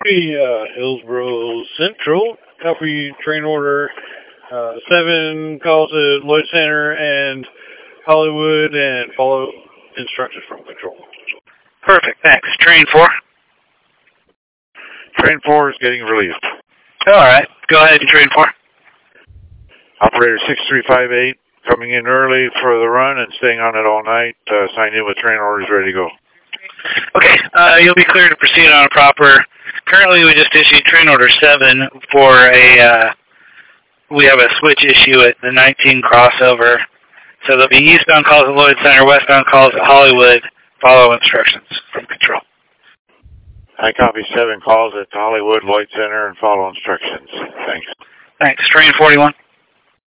copy, Hillsboro Central. Copy train order 7 calls at Lloyd Center and Hollywood and follow instructions from control. Perfect, thanks. Train 4? Train 4 is getting relieved. Alright, go ahead, Train 4. Operator 6358 coming in early for the run and staying on it all night. Sign in with train orders ready to go. Okay, you'll be clear to proceed on a proper. Currently, we just issued train order 7 for we have a switch issue at the 19 crossover. So there'll be eastbound calls at Lloyd Center, westbound calls at Hollywood. Follow instructions from control. I copy 7 calls at Hollywood, Lloyd Center, and follow instructions. Thanks. Thanks. Train 41.